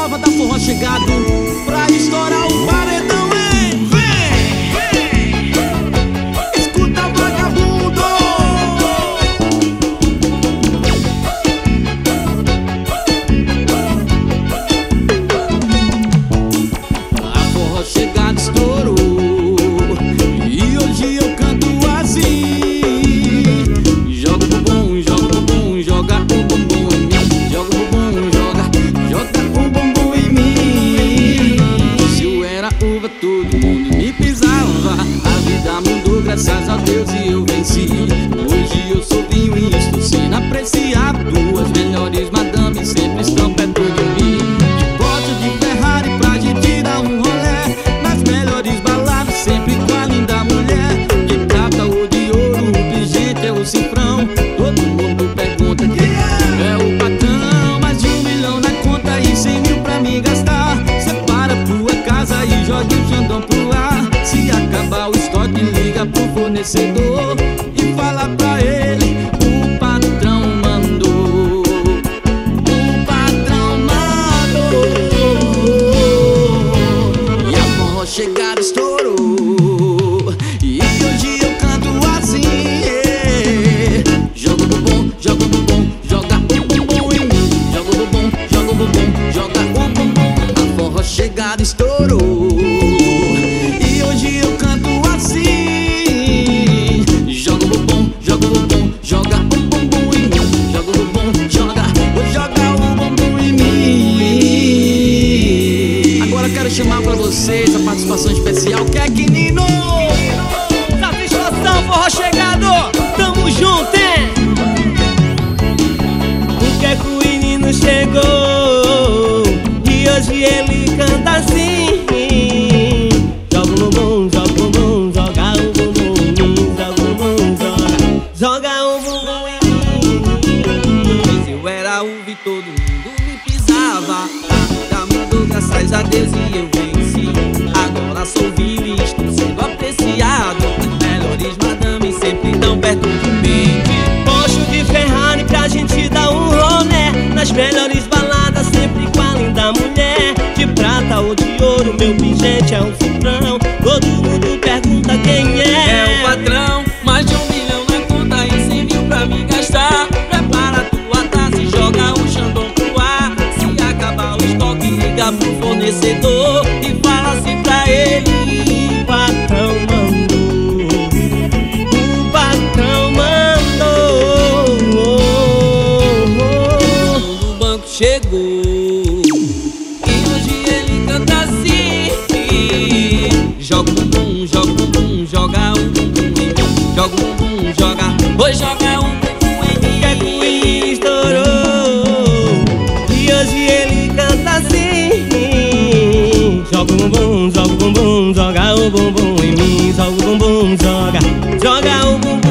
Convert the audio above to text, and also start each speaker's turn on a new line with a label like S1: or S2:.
S1: nova da Forró chegado pra estourar o paredão, hein? Vem! Escuta, vagabundo! A Forró chegado estourou e hoje eu canto assim. Joga o bumbum, joga o bumbum, joga o bumbum em mim. Joga o bumbum, joga o bumbum em mim. Se eu era uva, todo mundo me pisava. A vida mudou, graças a Deus, e eu venci. Hoje eu sou vinho e estou sendo apreciado. As melhores madames sempre estão perto de mim. De Porsche, de Ferrari pra gente dar um rolé. Nas melhores baladas, sempre com a linda mulher. De prata ou de ouro, o pingente é o cifrão. Todo mundo pergunta quem é o patrão. Mais de 1 milhão na conta e 100 mil pra me gastar. Separa tua casa e joga o Xandão pro ar. Se acabar o estoque, liga pro fornecedor e fala pra ele: o patrão mandou. O patrão mandou. E a Forró chegada estourou e hoje eu canto assim. Joga o bumbum, joga o bumbum, joga o bumbum em mim. Joga o bumbum, joga o bumbum, joga o bumbum. A Forró chegada estourou e hoje eu canto assim. Joga o bumbum, joga o bumbum, joga o bumbum em mim. Joga o bumbum, joga o bumbum em mim. Agora eu quero chamar pra vocês a participação especial, que é Quinino.
S2: Satisfação, Forró chegado, tamo junto, hein? Porque é que o menino chegou e hoje ele canta assim. Joga o bumbum, joga o bumbum, joga o bumbum em mim. Joga o bumbum, joga o bumbum em mim. Se eu era uva e todo mundo me pisava. A vida mudou, graças a Deus, e eu venci. Agora sou vinho e estou sendo apreciado. Melhores madames sempre tão perto de mim. Porsche de Ferrari pra gente dar um rolê. Nas melhores baladas sempre com a linda mulher. De prata ou de ouro, meu pingente é um cifrão. Todo mundo pergunta quem é.
S3: É o patrão, mais de 1 milhão na conta e 100 mil pra me gastar. Prepara tua taça e joga o Xandão pro ar. Se acabar o estoque, liga pro fornecedor e fala assim pra ele:
S2: O patrão mandou. O patrão mandou.
S3: o banco chegou e hoje ele canta assim. Joga o bumbum, joga o bumbum, joga o bumbum em mim. Joga o bumbum, joga o bumbum em mim.
S2: Que é que o menino estourou e hoje ele canta assim. Joga o bumbum, joga o bumbum, joga o bumbum em mim. Joga o bumbum, joga o bumbum.